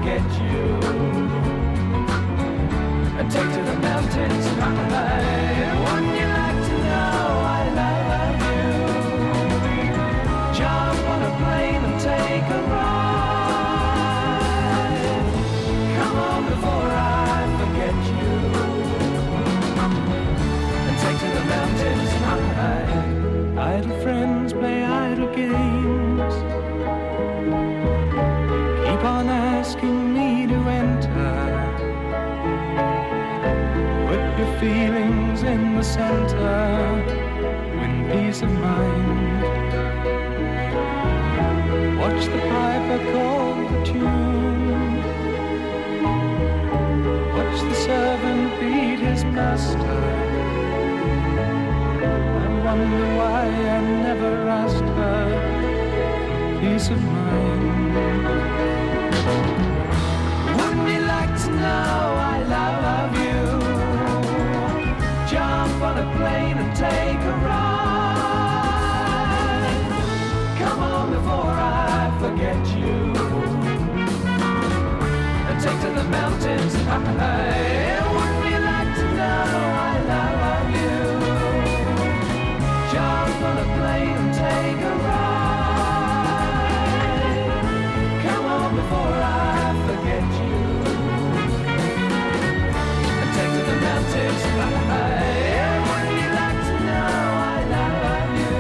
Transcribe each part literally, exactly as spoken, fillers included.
forget you. And take to the mountains high. Wouldn't you like to know I love you? Jump on a plane and take a ride. Come on before I forget you. And take to the mountains high. Idle friends play idle games. Keep on asking me to enter. Put your feelings in the center. Win peace of mind. Watch the piper call the tune. Watch the servant feed his master. I wonder why I never asked her for peace of mind. Wouldn't you like to know I love you? Jump on a plane and take a ride. Come on before I forget you. And take to the mountains high. Wouldn't you like to know I love you? Jump on a plane and take a ride. Come on before I forget you. And take to the mountains high. Wouldn't you like to know I love you?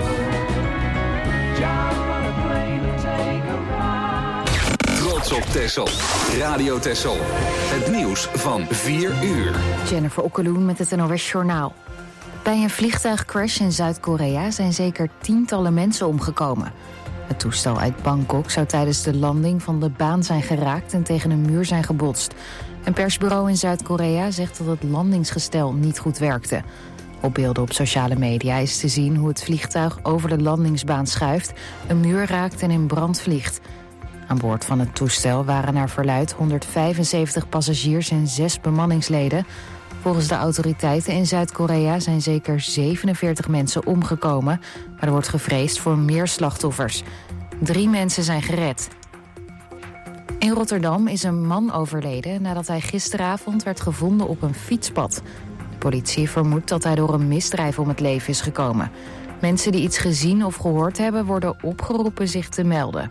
Jump on a plane and take a ride. Trots op Texel. Radio Texel. Het nieuws van vier uur. Jennifer Okkeloen met het N O S Journaal. Bij een vliegtuigcrash in Zuid-Korea zijn zeker tientallen mensen omgekomen. Het toestel uit Bangkok zou tijdens de landing van de baan zijn geraakt en tegen een muur zijn gebotst. Een persbureau in Zuid-Korea zegt dat het landingsgestel niet goed werkte. Op beelden op sociale media is te zien hoe het vliegtuig over de landingsbaan schuift, een muur raakt en in brand vliegt. Aan boord van het toestel waren naar verluidt honderdvijfenzeventig passagiers en zes bemanningsleden. Volgens de autoriteiten in Zuid-Korea zijn zeker zevenenveertig mensen omgekomen, maar er wordt gevreesd voor meer slachtoffers. Drie mensen zijn gered. In Rotterdam is een man overleden nadat hij gisteravond werd gevonden op een fietspad. De politie vermoedt dat hij door een misdrijf om het leven is gekomen. Mensen die iets gezien of gehoord hebben worden opgeroepen zich te melden.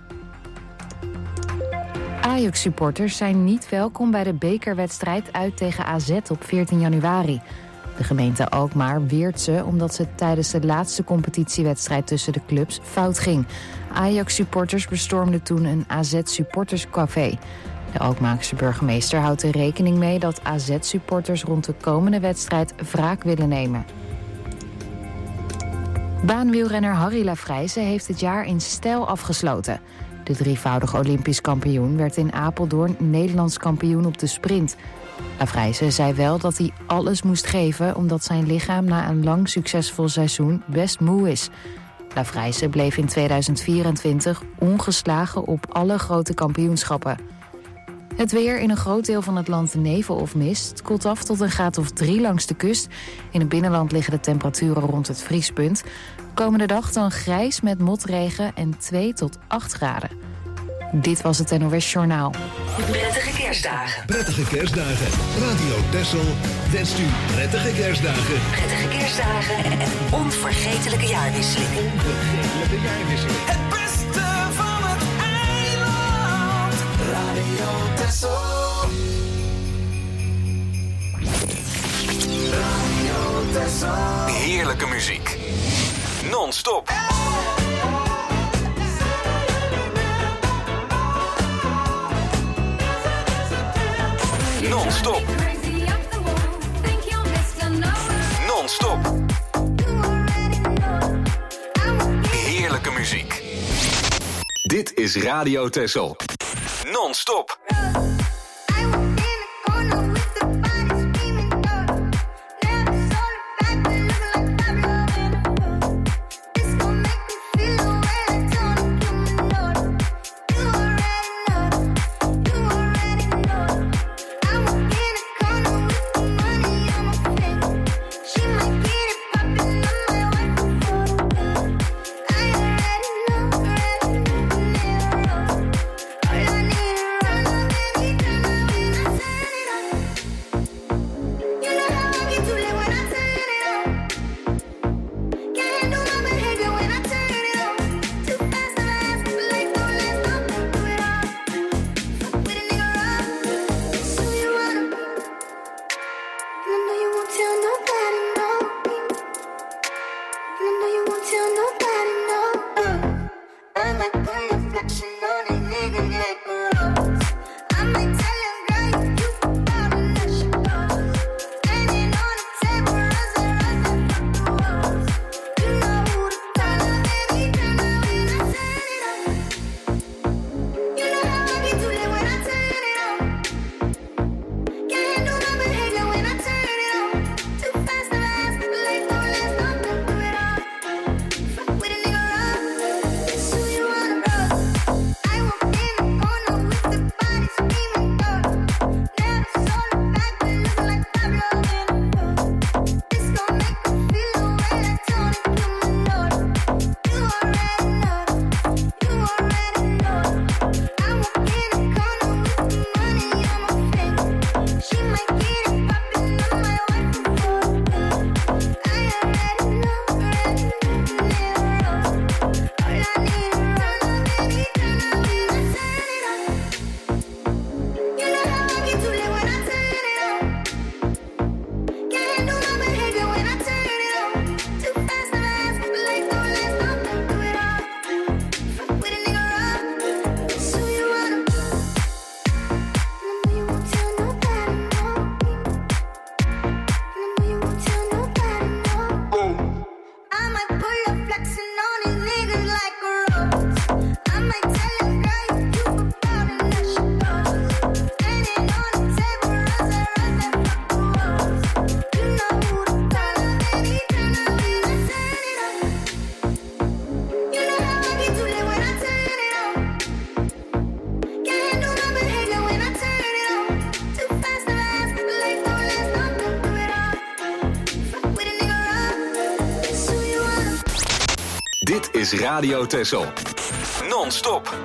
Ajax-supporters zijn niet welkom bij de bekerwedstrijd uit tegen A Z op veertien januari. De gemeente Alkmaar weert ze omdat ze tijdens de laatste competitiewedstrijd tussen de clubs fout ging. Ajax-supporters bestormden toen een A Z-supporterscafé. De Alkmaarse burgemeester houdt er rekening mee dat A Z-supporters rond de komende wedstrijd wraak willen nemen. Baanwielrenner Harry Lafrijze heeft het jaar in stijl afgesloten. De drievoudig Olympisch kampioen werd in Apeldoorn Nederlands kampioen op de sprint. Lafrijze zei wel dat hij alles moest geven omdat zijn lichaam na een lang succesvol seizoen best moe is. Lafrijze bleef in tweeduizend vierentwintig ongeslagen op alle grote kampioenschappen. Het weer: in een groot deel van het land nevel of mist. Het koelt af tot een graad of drie langs de kust. In het binnenland liggen de temperaturen rond het vriespunt. Komende dag dan grijs met motregen en twee tot acht graden. Dit was het N O S Journaal. Prettige kerstdagen. Prettige kerstdagen. Radio Texel wenst u prettige kerstdagen. Prettige kerstdagen en een onvergetelijke jaarwisseling. Onvergetelijke jaarwisseling. Het beste van het eiland. Radio Texel. Radio Texel. Heerlijke muziek. Non-stop. Non-stop. Non-stop. Heerlijke muziek. Dit is Radio Texel. Non-stop. is Radio Texel. Non-stop.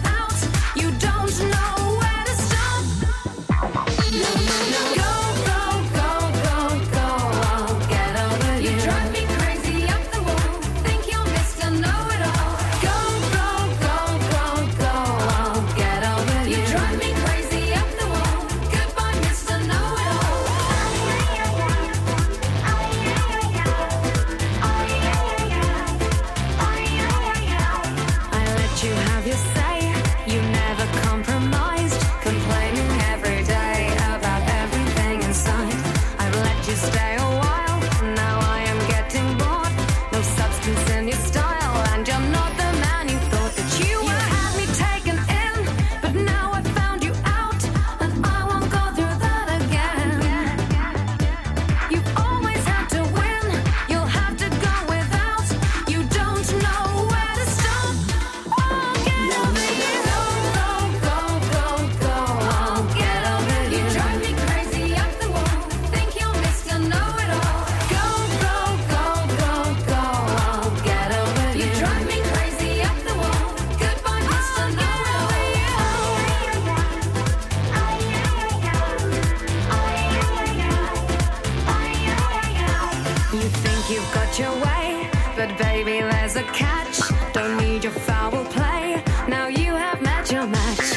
Go, go. the catch. Don't need your foul play. Now you have met your match.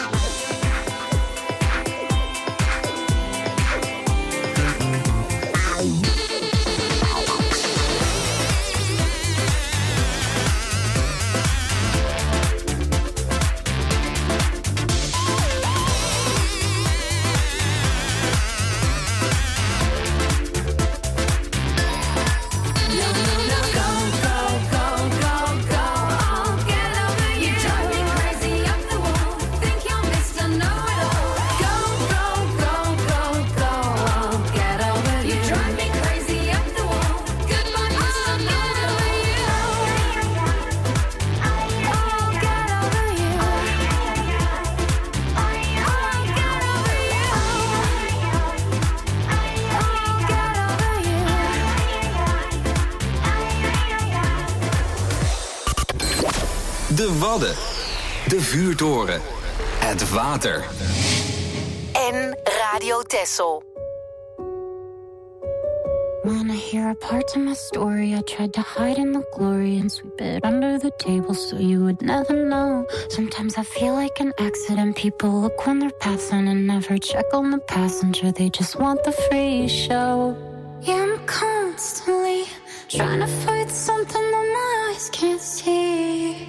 De Wadden, de vuurtoren, het water. En Radio Texel. Wanna hear a part of my story? I tried to hide in the glory and sweep it under the table so you would never know. Sometimes I feel like an accident. People look when they're passing and never check on the passenger. They just want the free show. Yeah, I'm constantly trying to fight something that my eyes can't see.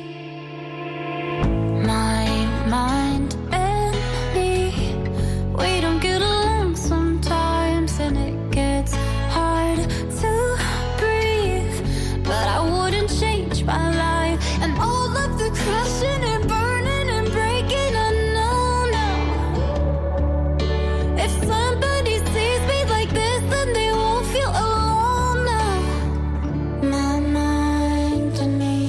My mind and me, we don't get along sometimes, and it gets hard to breathe. But I wouldn't change my life, and all of the crushing and burning and breaking, I know now. If somebody sees me like this, then they won't feel alone now. My mind and me.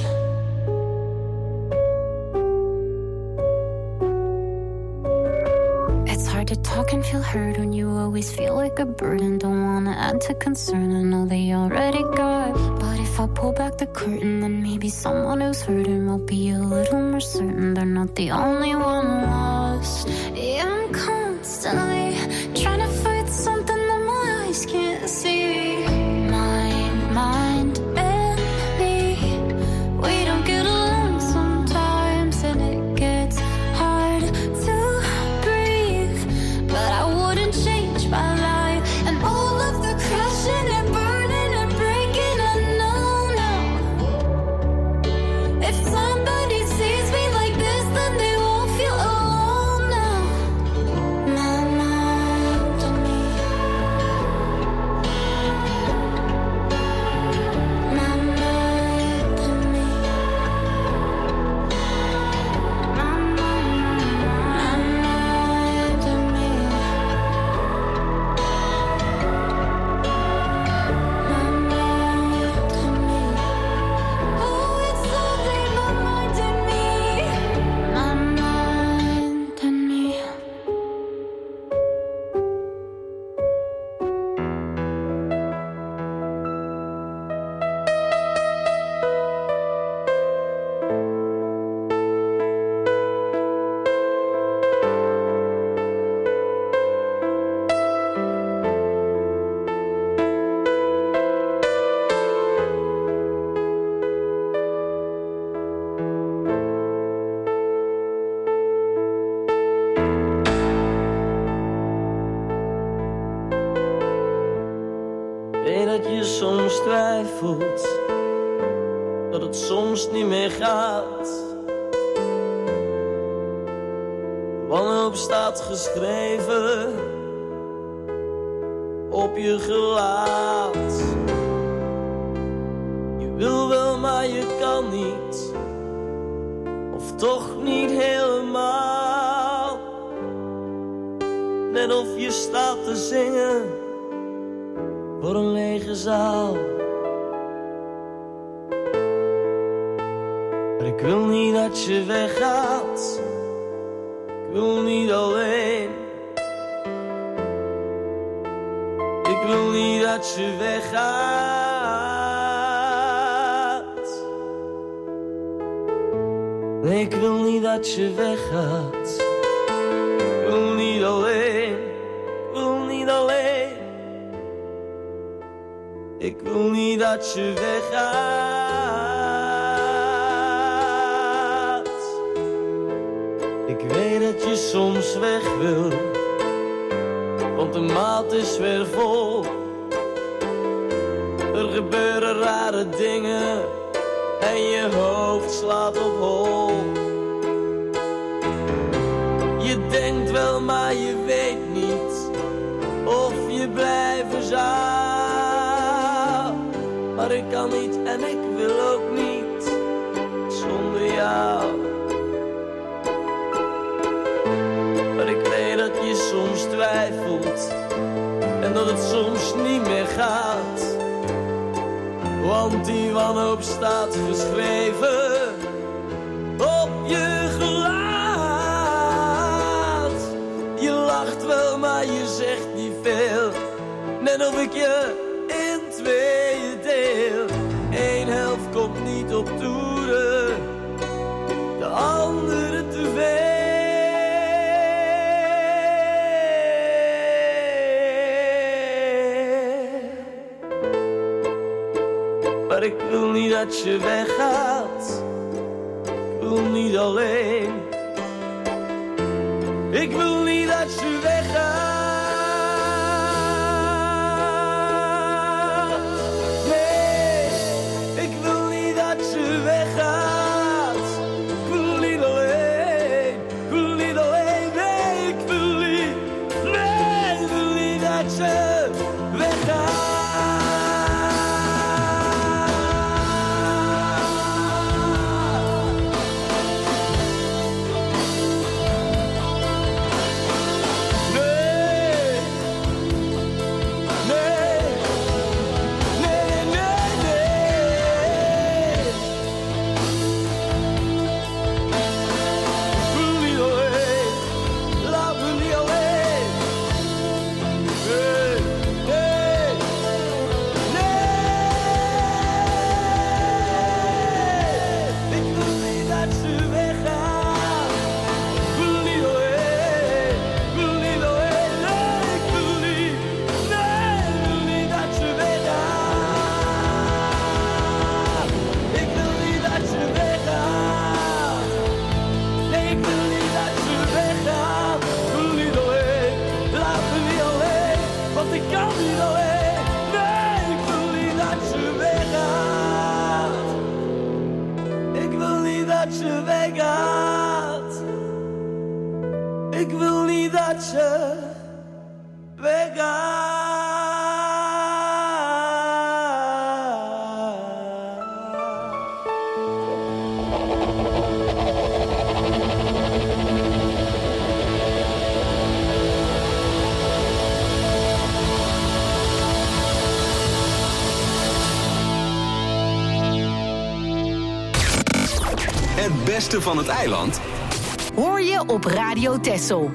To talk and feel heard when you always feel like a burden. Don't wanna add to concern, I know they already got. But if I pull back the curtain, then maybe someone who's hurting will be a little more certain they're not the only one lost. Yeah, I'm constantly trying to fight something that my eyes can't see. My mind and me, we don't get along sometimes, and it gets hard to but I wouldn't change my life, and all of the crashing and burning and breaking, I know now. If somebody sees me like this, then they won't feel alone now. My mind and me. My mind and me. My mind and me. Soms twijfelt dat het soms niet meer gaat. Wanhoop staat geschreven op je gelaat. Je wil wel, maar je kan niet, of toch niet helemaal. Net of je staat te zingen voor een lege zaal. Maar ik wil niet dat je weggaat, ik wil niet alleen. Ik wil niet dat je weggaat. Nee, ik wil niet dat je weggaat. Ik wil niet alleen, ik wil niet alleen. Ik wil niet dat je weggaat. soms weg wil, want de maat is weer vol. Er gebeuren rare dingen en je hoofd slaat op hol. Je denkt wel, maar je weet niet of je blijven zou. Maar ik kan niet en ik wil ook niet zonder jou. Maar ik weet dat je soms twijfelt en dat het soms niet meer gaat. Want die wanhoop staat geschreven op je gelaat. Je lacht wel, maar je zegt niet veel. Net of ik je in tweeën deel. Eén helft komt niet op toeren, de andere te veel. Maar ik wil niet dat je weggaat, ik wil niet alleen. Ik wil niet dat je weggaat. Nee, ik wil niet dat je weggaat. Ik wil niet alleen, ik wil niet alleen. Nee, ik wil niet, nee, ik wil niet dat je weggaat. Ik wil niet dat je weggaat. Het beste van het eiland hoor je op Radio Texel.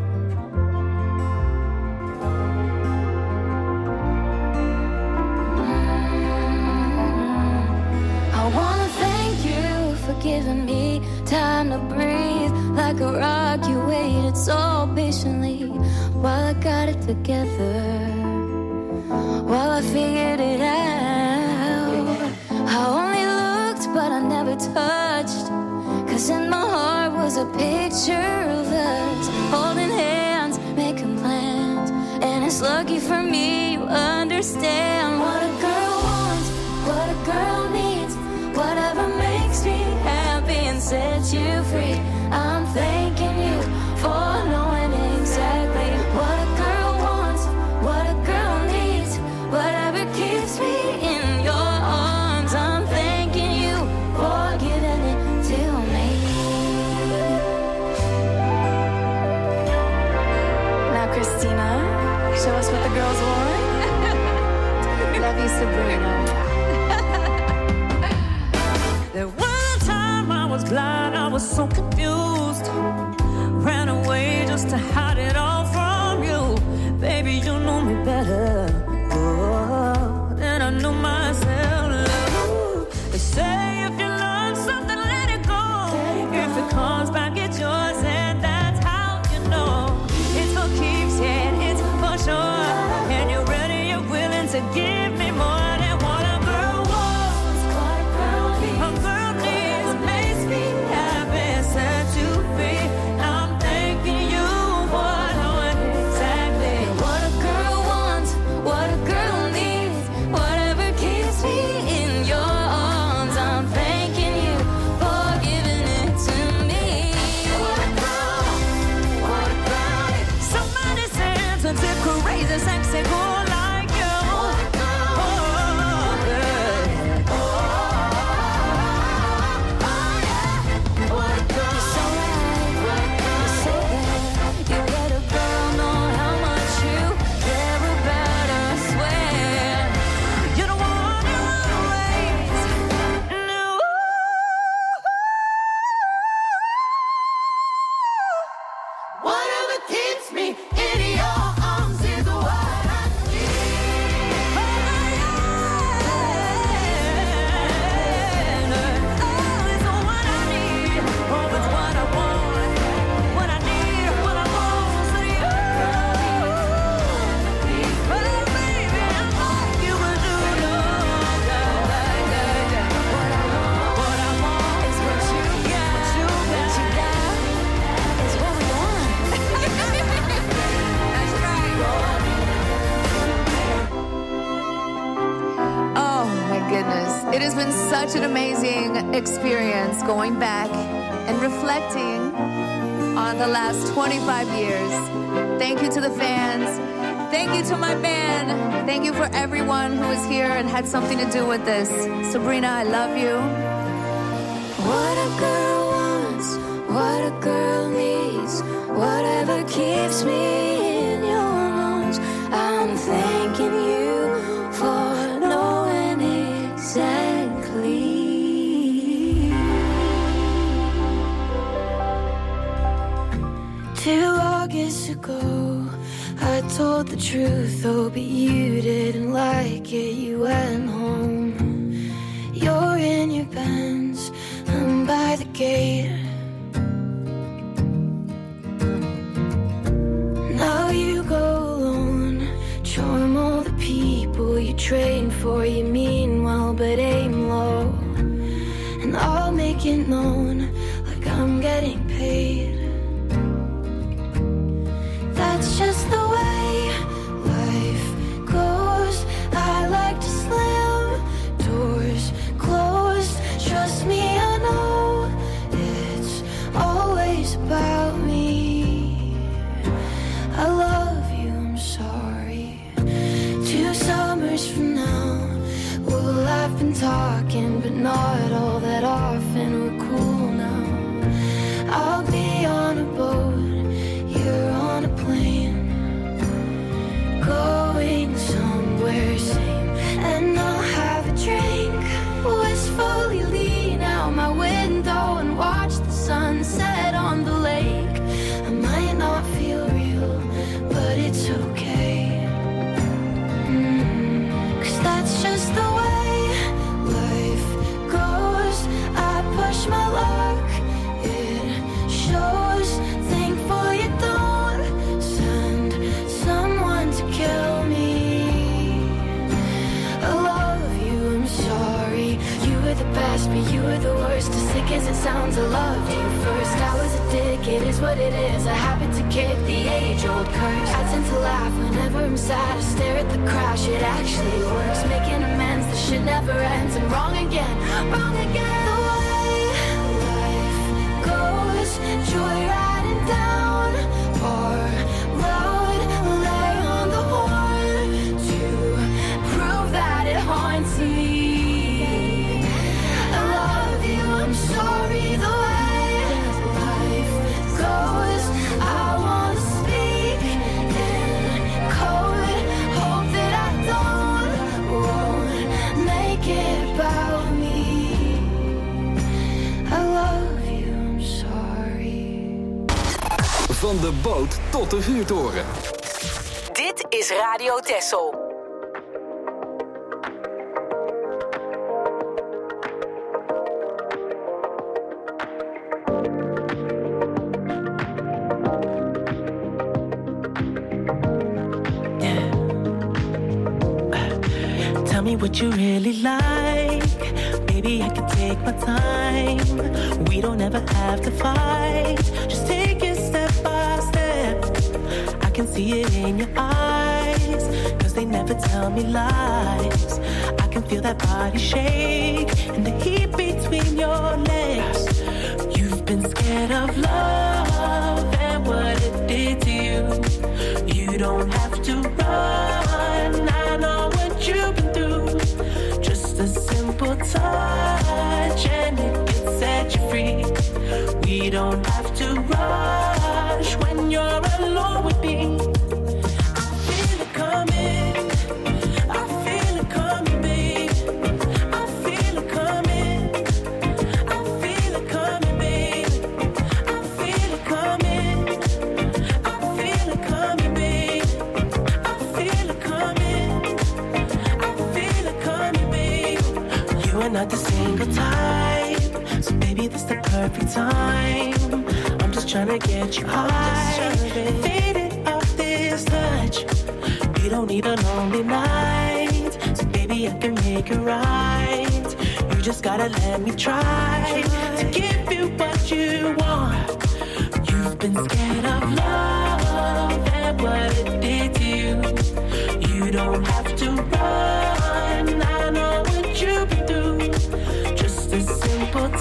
I wanna thank you for giving me time to breathe. Like a rock, you waited so patiently while I got it together, while I figured it out. I only looked, but I never touched. 'Cause in my heart was a picture of us holding hands, making plans. And it's lucky for me you understand what a girl wants, what a girl needs. Whatever makes me happy and sets you free. I'm thanking you for knowing exactly what a girl wants, what a girl needs. Whatever keeps me in your arms, I'm thanking you for giving it to me. Now, Christina, show us what the girls want. Love you, Sabrina. There was a time I was blind, I was so confused. Ran away just to hide it all from you. Baby, you know me better oh, than I knew myself. Ooh, they say if you learn something, let it go. If it comes back, it's yours, and that's how you know it's for keeps, yeah, it's for sure. And you're ready, you're willing to give me more than what a girl wants, what a girl needs. A girl needs makes me happy, set you free. I'm thanking you goodness. It has been such an amazing experience going back and reflecting on the last twenty-five years. Thank you to the fans. Thank you to my band. Thank you for everyone who is here and had something to do with this. Sabrina, I love you. What a girl wants, what a girl needs, whatever keeps me in your arms. I'm thanking you for knowing exactly. Two August ago, I told the truth, oh, but you didn't like it. You went home. You're in your Benz, I'm by the gate. Now you go alone, charm all the people you train for. You mean well, but aim low. And I'll make it known like I'm getting paid. That's just the way life goes. I like to slam doors closed. Trust me, I know it's always about me. I love you, I'm sorry. Two summers from now, we'll have been talking, but not all that often. We're cool now. I'll be on a boat, you're on a plane, going somewhere sane. And I'll have a drink, wistfully lean out my window and watch the sunset on the lake. I might not feel real, but it's okay. Mm, 'cause that's just the way life goes. I push my luck, it shows. Thankful you don't send someone to kill me. I love you, I'm sorry. You were the best, but you were the worst. As sick as it sounds, I loved you first. I was a dick, it is what it is. I happen to kick the age-old curse. I tend to laugh whenever I'm sad. I stare at the crash, it actually works. Making amends, the shit never ends. And wrong again, wrong again. The way life goes, joyriding down our road. Lay on the horn to prove that it haunts me. I love you, I'm sorry. The way life goes, I want to speak in code. Hope that I don't won't make it about me. I love you, I'm sorry. Van de boot tot de vuurtoren. Dit is Radio Texel. Tell me what you really like. Baby, I can take my time. We don't ever have to fight. Just take it step by step. I can see it in your eyes, 'cause they never tell me lies. I can feel that body shake and the heat between your legs. You've been scared of love and what it did to you. You don't have to run, I know what you've been through. Just a simple touch and it can set you free. We don't have to rush when you're alone with me. I feel it coming, I feel it coming, babe. I feel it coming, I feel it coming, babe. I feel it coming, I feel it coming, babe. I feel it coming, I feel it coming, babe. You are not the single type, so baby, this the perfect time. I'm just tryna get you high, faded off this touch. You don't need a lonely night, so baby, I can make it right. You just gotta let me try to give you what you want. You've been scared of love and what it did to you. You don't have to run, I know what you've been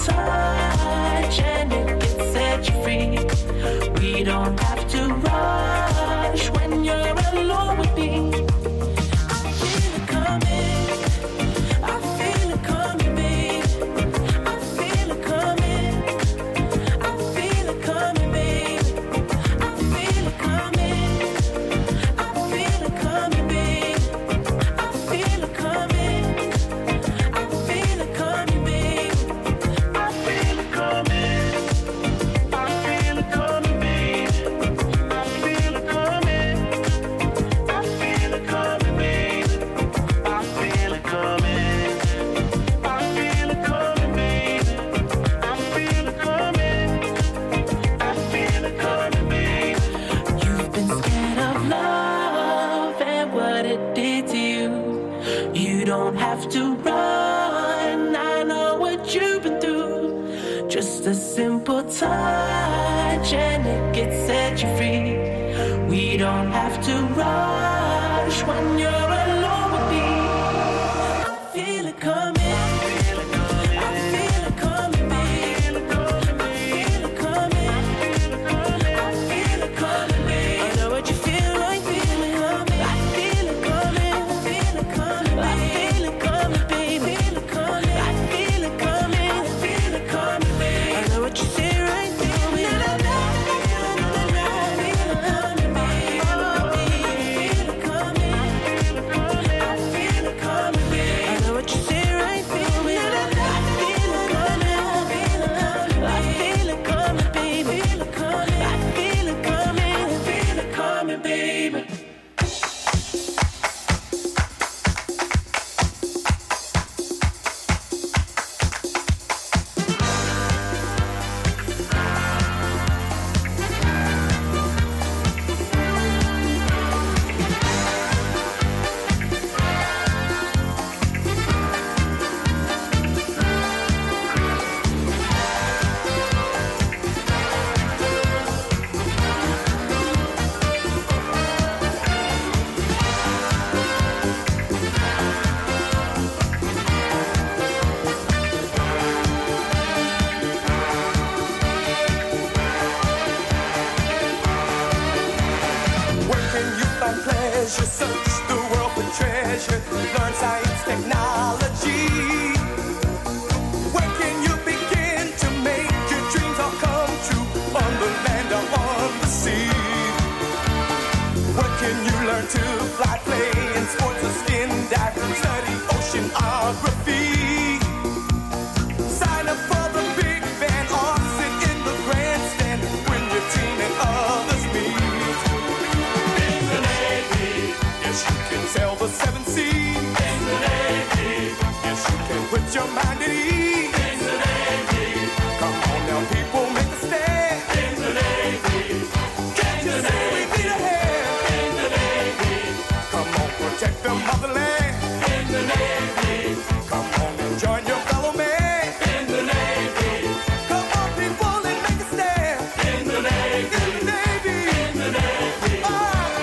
touch and it can set you free. We don't have to rush when you're alone with me. I feel it coming, I feel it coming, babe. I feel it coming, I feel it coming, babe. I feel it coming, I feel it coming, babe. I feel it coming, I feel it coming, babe. I feel it coming, I feel it coming, babe. I feel it coming, I feel it coming, babe. I feel it coming, I feel it coming, babe. I feel it coming, I feel it coming, babe. You've been scared of love and what it did to you. You don't have to run, I know what you've been through. Just a simple touch and it gets set you free. We don't have to rush when you're alone with me. I feel it coming. I feel it coming. I feel it coming, babe. I feel it coming. I feel it coming, babe. I know what you feel like, feel it coming. I feel it coming. I feel it coming, babe. I feel it coming, babe. I feel it coming. I feel it coming. I feel it coming, babe. I know what you say right, feel me. I feel it coming, babe. I feel it coming. I feel it coming, babe. I know what you say right, feel me. I feel it coming. I feel it coming, baby. I feel it coming. I feel it coming. I feel it coming, baby. Where can you find pleasure? Search the world for treasure. Learn science, technology. Where can you begin to make your dreams all come true? On the land or on the sea. Where can you learn to fly, play in sports or skin dive? Study oceanography. Sign up for the big band or sit in the grandstand when your team and others meet. In the Navy, yes, you can sail the seven seas. In the Navy, yes, you can put your mind at ease. In the Navy, come on now, people, make a stand. In the Navy, can't you see we need a hand? In the Navy, come on, protect the motherland. In the Navy, come on and join your fellow man. In the Navy, come on, people, and make a stand. In the Navy, in the Navy, in the Navy. Ah.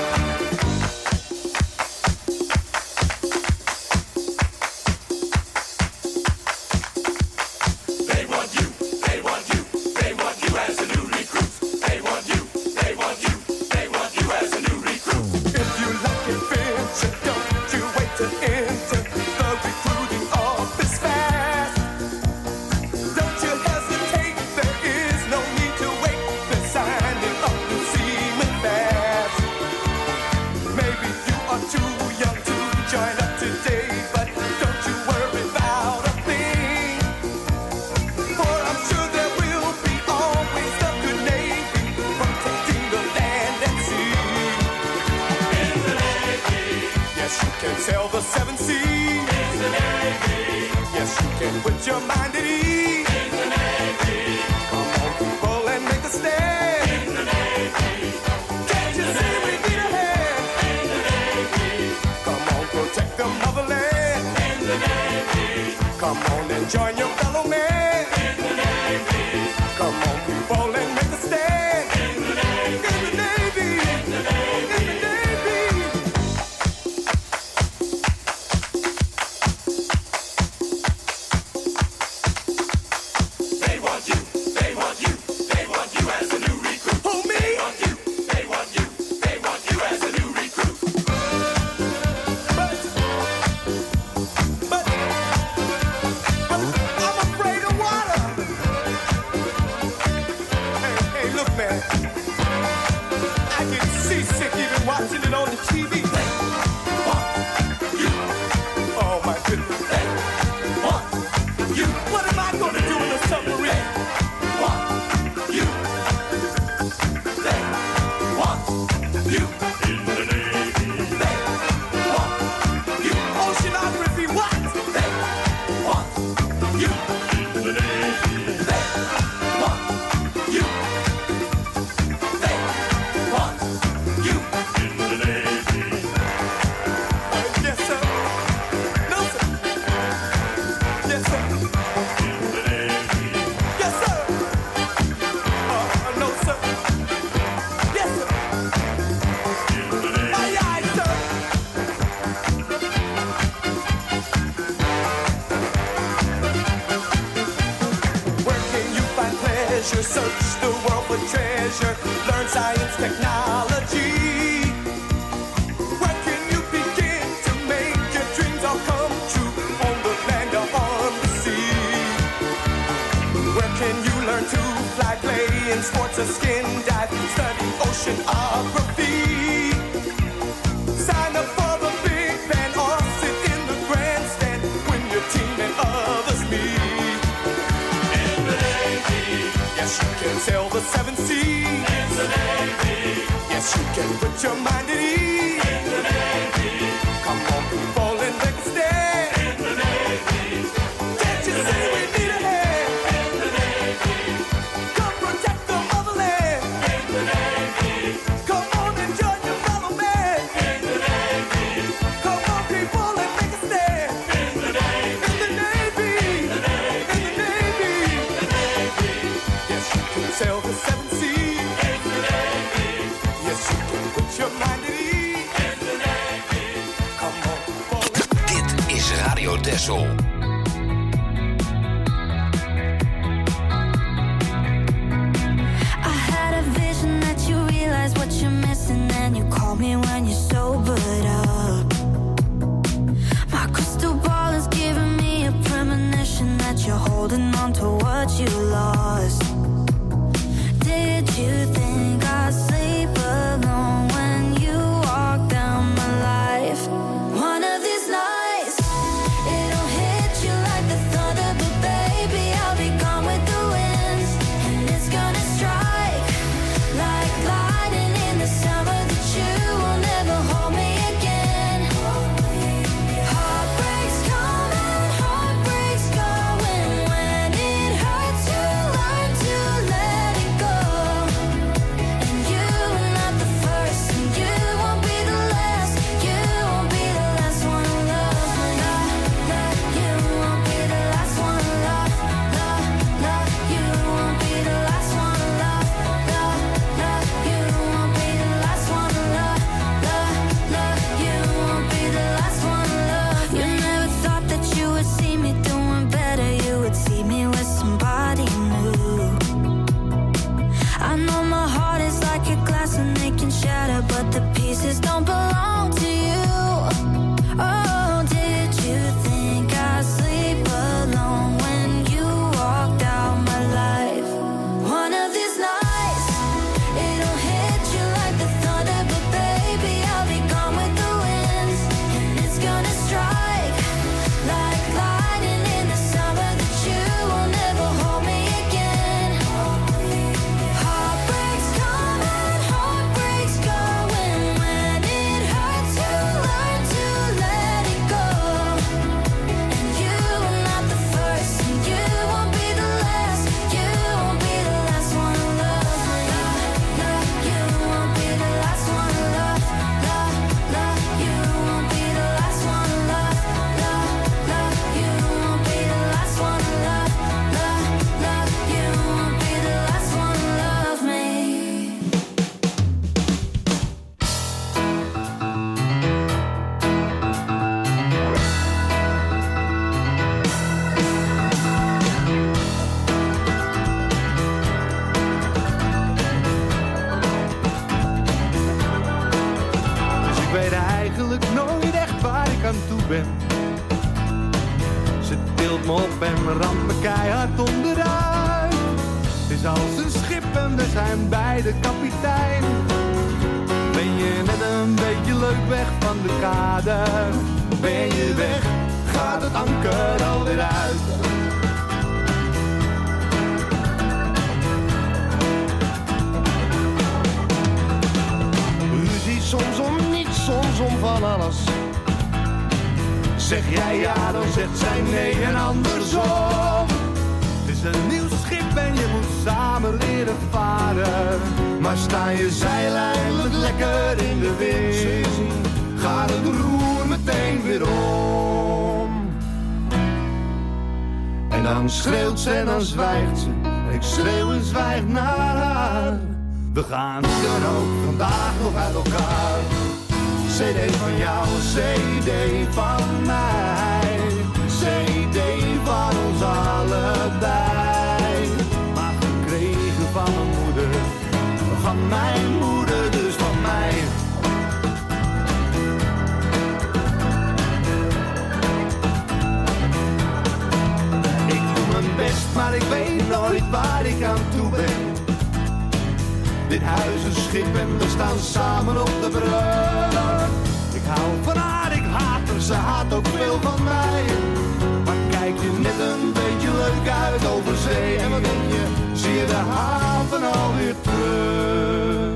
They want you, they want you, they want you as a new recruit. They want you, they want you, they want you as a new recruit. If you like adventure, don't you wait to enter. The recruiting office fast. Don't you hesitate, there is no need to wait. They're signing up new seamen fast. Maybe you are too young to join up today, but don't you worry about a thing. For I'm sure there will be always a good Navy protecting the land and sea. In the Navy, yes, you can sail the seven seas. In the Navy, yes, you can put your mind at ease. In the Navy, come on, people, and make a stand. In the Navy, can't you see we need a hand? In the Navy, come on, protect the motherland. In the Navy, come on and join your fellow man. In the Navy, come on, people, and make a stand. In the Navy, in the Navy, in the Navy, in the Navy. pleasure, search the world for treasure, learn science, technology. Where can you begin to make your dreams all come true, on the land or on the sea? Where can you learn to fly, play in sports or skin dive, study oceanography? Sign up for the big band or sit in the grandstand when your team and others meet. In the Navy, yes, you can sail the seven seas. In the Navy, yes, you can put your mind at ease. In the Navy, come on, people, and make a stand. In the Navy, can't you see we need a hand? In the Navy, come protect the motherland. In the Navy, come on and join your fellow man. In the Navy, come on, people, and make a stand. In the Navy, in the Navy, in the Navy, in the Navy, in the Navy. Yes, you can sail the seven seas. In the Navy, yes, you can put your mind at ease. In the Navy, come on, people. Dit is Radio Texel. I had a vision that you realize what you're missing, and you call me when you're sobered up. My crystal ball is giving me a premonition that you're holding on to what you lost. Did you think I'd sleep alone when you walk down my life? One of these nights, it'll hit you like the thunder, but baby, I'll be gone with the winds, and it's gonna strike like lightning in the summer that you will never hold me again. Heartbreaks come and heartbreaks going. When it hurts, you learn to let it go. And you're not the first, and you won't be the last. You won't be the last one to love. Love, love, you won't be the last one to love. Love, love, you won't be the last one to love. Love, love, you won't be the last one to love. Love, love, you won't be the last one to love. You never thought that you would see me doing better. You would see me with somebody new. I know my heart is like a glass and it can shatter, but the pieces don't belong to you. Oh, did you think I'd sleep alone when you walked out my life? One of these nights, it'll hit you like the thunder, but baby, I'll be gone with the winds, and it's gonna strike like lightning in the summer that you will never hold me again. Heartbreaks come and heartbreaks going. When it hurts, you learn to let it go. And you're not the first, and you won't be the last. You won't be the last one to love. Love, love, you won't be the last one to love. Love, love, you won't be the last one to love. Love, love, you won't be the last one to love. Love, love, you won't be the last one to love me. Dus ik weet eigenlijk nooit echt waar ik aan toe ben. Ze tilt me op en ramt me keihard onderuit. Het is als een schip en we zijn beide kapitein. Ben je net een beetje leuk weg van de kade? Ben je weg, gaat het anker alweer uit. Ruzie soms om niets, soms om van alles. Zeg jij ja, dan zegt zij nee en andersom. Het is een nieuw schip en je moet samen leren varen. Maar sta je zeil eindelijk lekker in de wind, gaat het roer meteen weer om. En dan schreeuwt ze en dan zwijgt ze. Ik schreeuw en zwijg naar haar. We gaan dan ook vandaag nog uit elkaar. C D van jou, C D van mij. C D van ons allebei. Maar gekregen schip en we staan samen op de brug. Ik hou van haar, ik haat haar, ze haat ook veel van mij. Maar kijk je net een beetje leuk uit over zee. En wat denk je, zie je de haven alweer terug.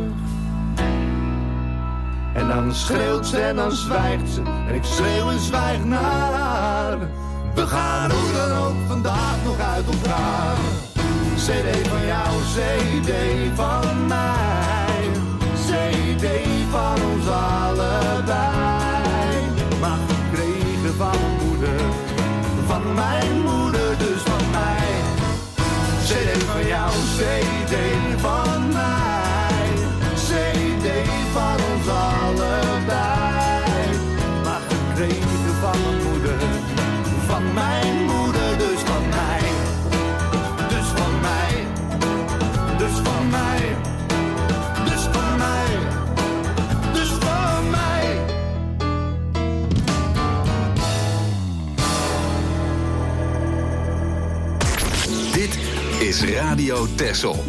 En dan schreeuwt ze en dan zwijgt ze. En ik schreeuw en zwijg naar haar. We gaan hoe dan ook vandaag nog uit elkaar. C D van jou, C D van mij. C D van ons allebei. Maar gekregen van moeder, van mijn moeder, dus van mij. C D van jou, C D van mij. C D van ons allebei. Maar gekregen van moeder, van mijn moeder, dus van mij. Dus van mij. Dus van mij. Dus van mij. Dus van mij. Dit is Radio Texel.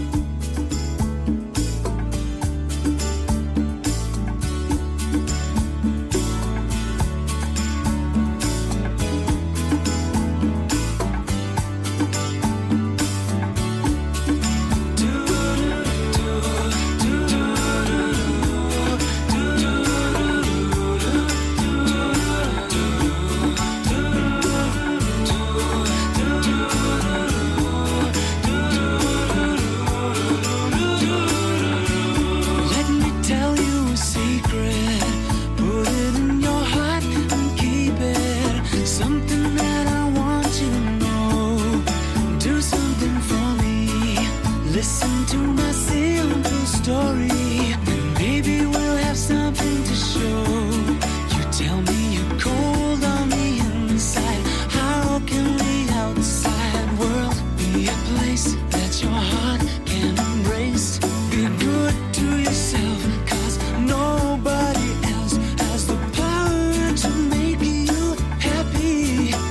Nobody else has the power to make you happy.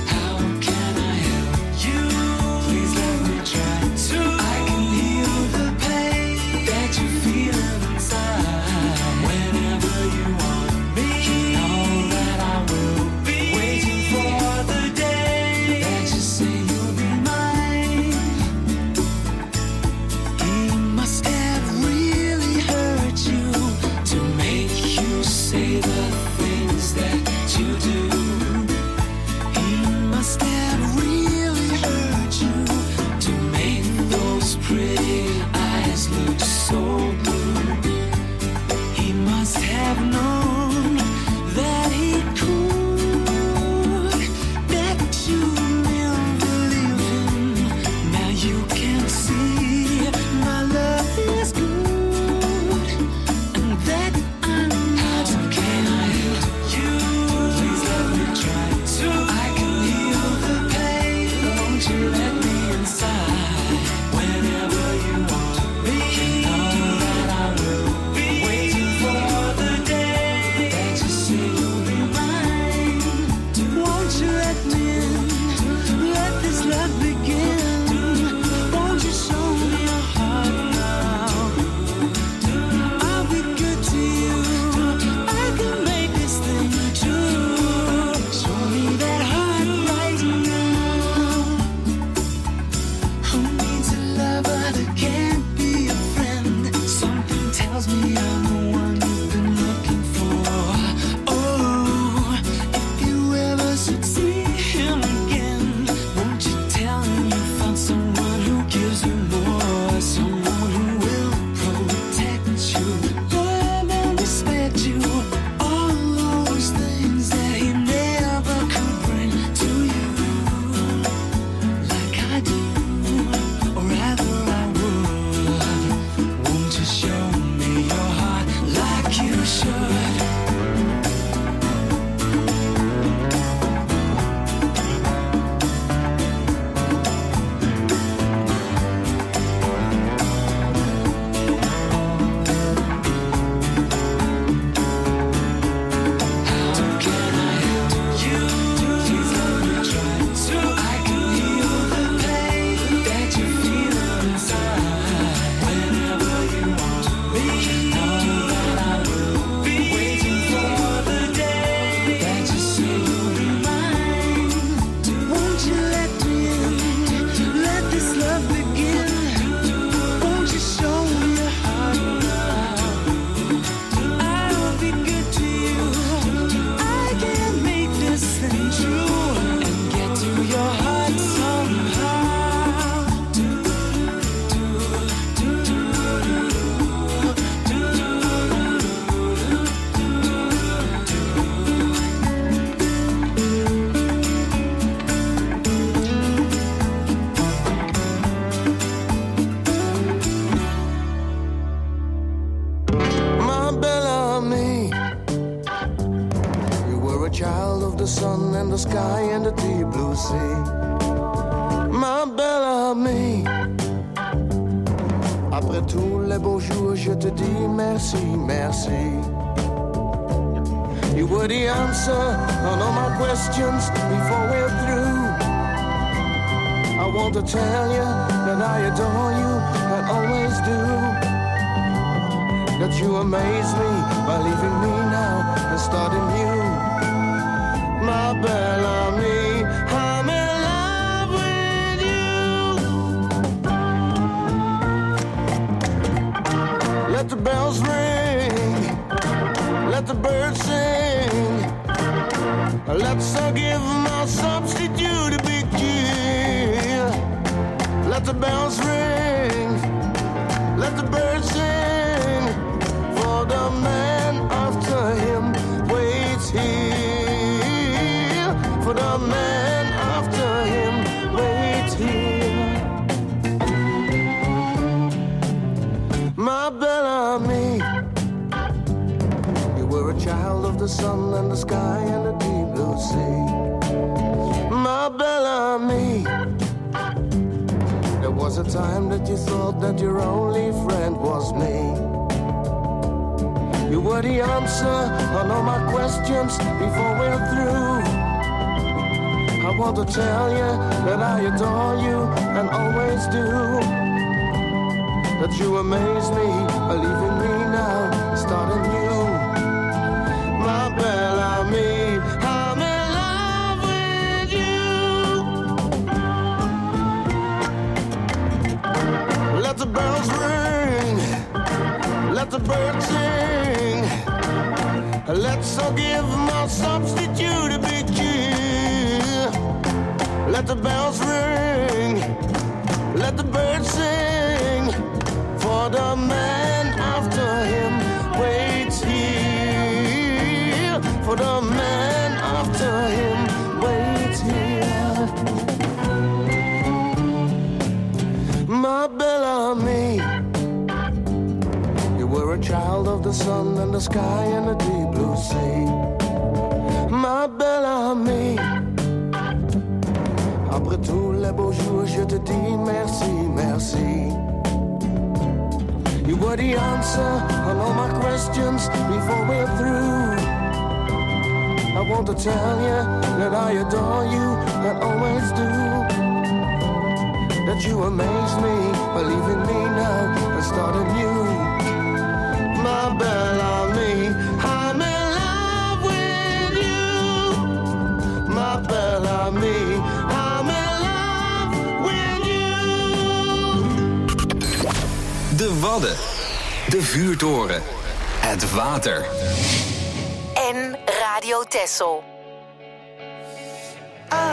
the sky and the deep blue sea. Ma belle amie, après tous les beaux jours, je te dis merci, merci. You were the answer on all my questions before we're through. I want to tell you that I adore you and always do. That you amaze me by leaving me now and starting new. My belle amie, I'm in love with you. Let the bells ring, let the birds sing. Let's all give my substitute a big cheer. Let the bells ring, let the birds sing. For the man after him waits here. For the man after him waits here. My belle amie, you were a child of the sun and the sky and the deep blue sea. My belle amie, there was a time that you thought that your only friend was me. You were the answer on all my questions before we're through. I want to tell you that I adore you and always do. That you amaze me by leaving me now, starting new. My belle amie, I'm in love with you. Let the bells ring, let the birds sing. Let's all give my substitute a big cheer. Let the bells ring, let the birds sing. For the man after him waits here. For the man after him waits here. My belle amie, you were a child of the sun and the sky and the deep blue sea. Ma belle amie, après tous les beaux jours, je te dis merci, merci. You were the answer on all my questions before we're through. I want to tell you that I adore you and always do. That you amaze me by leaving me now and starting new. My belle amie, I'm in love with you. My belle amie, I'm in love with you. De Wadden, de vuurtoren, het water. En Radio Texel. I,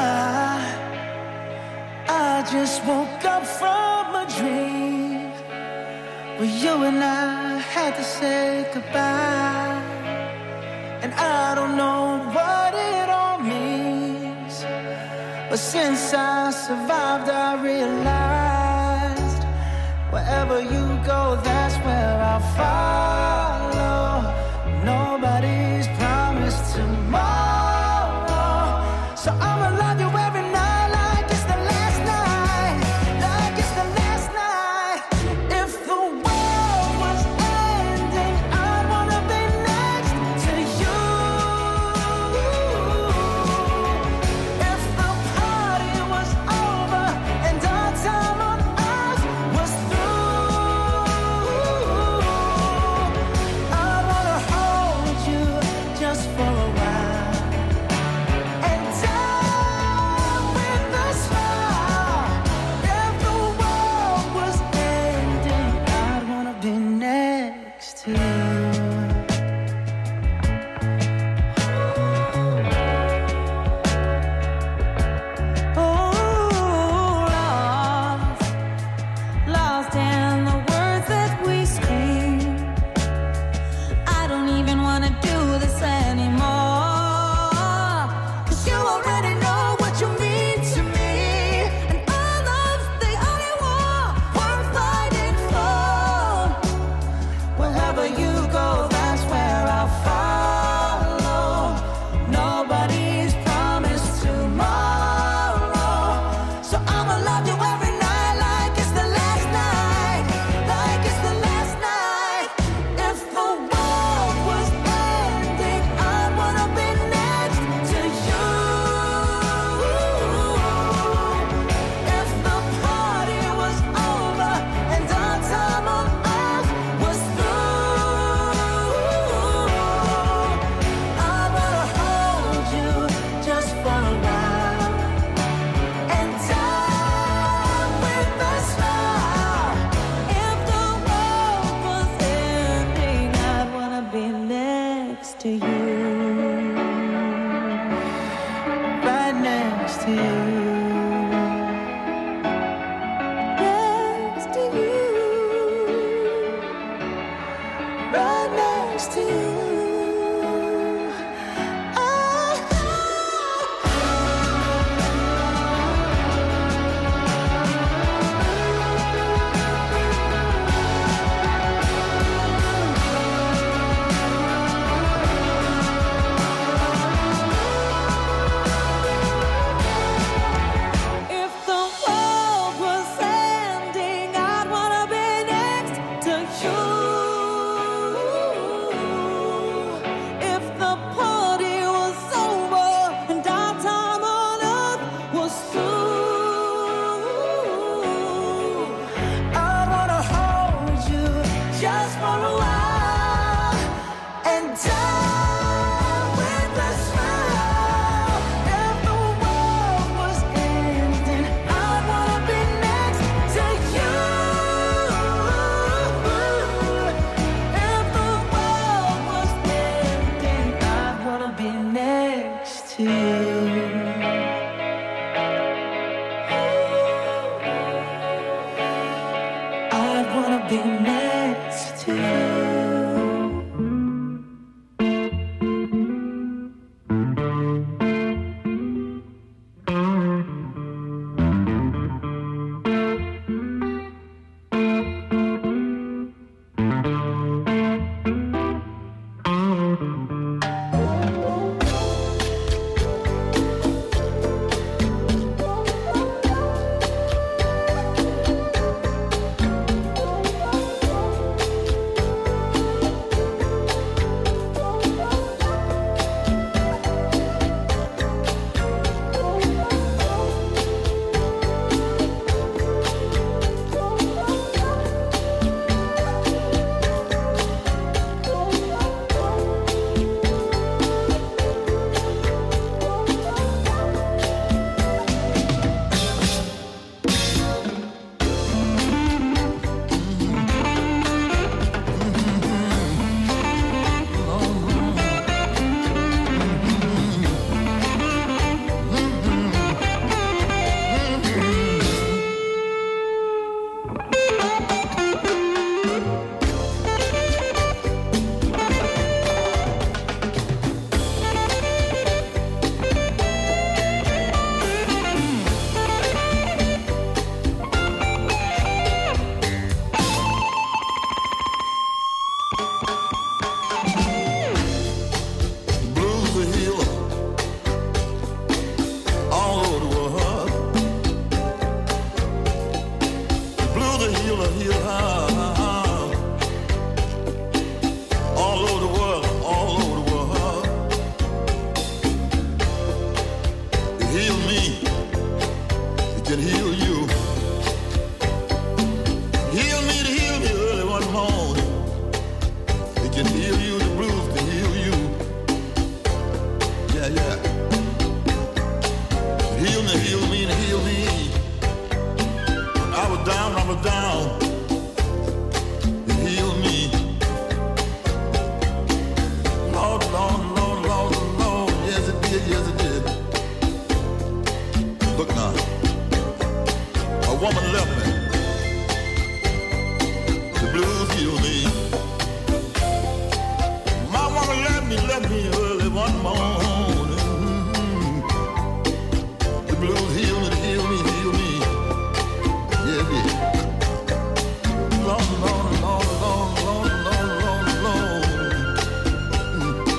I just woke up from a dream where you and I had to say goodbye. And I don't know what it all means, but since I survived I realized wherever you go, that's where I'll follow. Nobody's promised tomorrow, so I'ma love you every night like it's the last night, like it's the last night. If the world was ending, I'd wanna be next to you. If the party was over and our time on earth was through, I wanna hold you just for a while and die with a smile. If the world was ending, I'd wanna be next to you. Oh, lost, lost in the words that we scream. I don't even wanna do this anymore, 'cause you already know what you mean to me. And all love's the only war worth fighting for. Wherever you go, that's where I'll follow. Nobody's promised next to you. Next to you. Right next to you.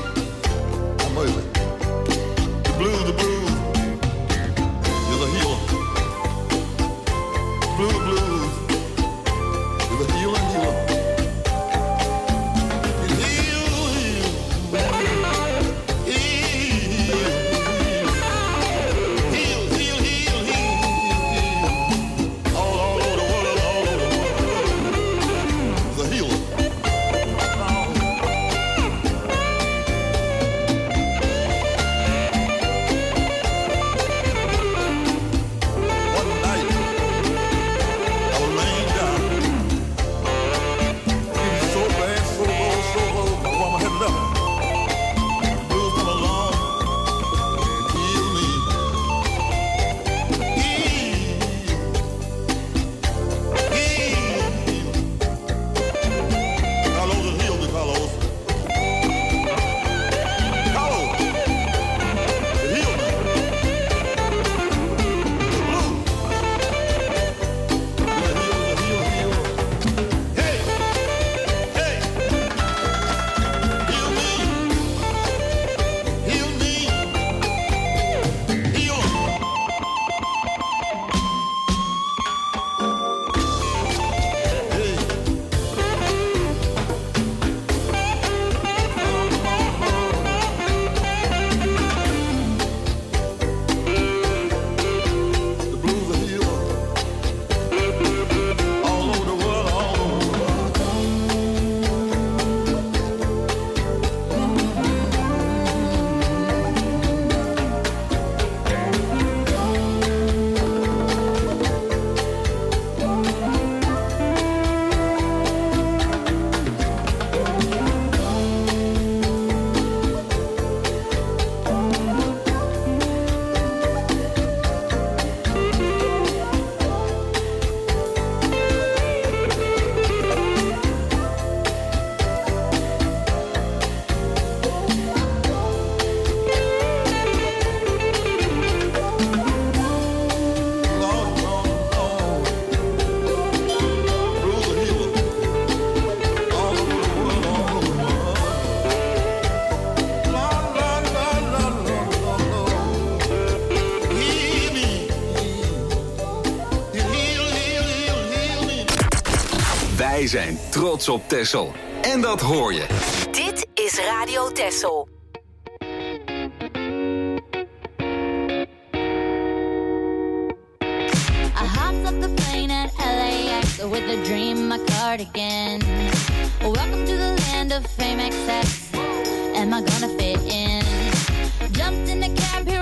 The blues, the blues, is a healer. Wij zijn trots op Texel. En dat hoor je. Dit is Radio Texel. I hopped up the plane at L A X with a dream, my cardigan. Welcome to the land of fame excess. Am I gonna fit in? Jumped in the cab, here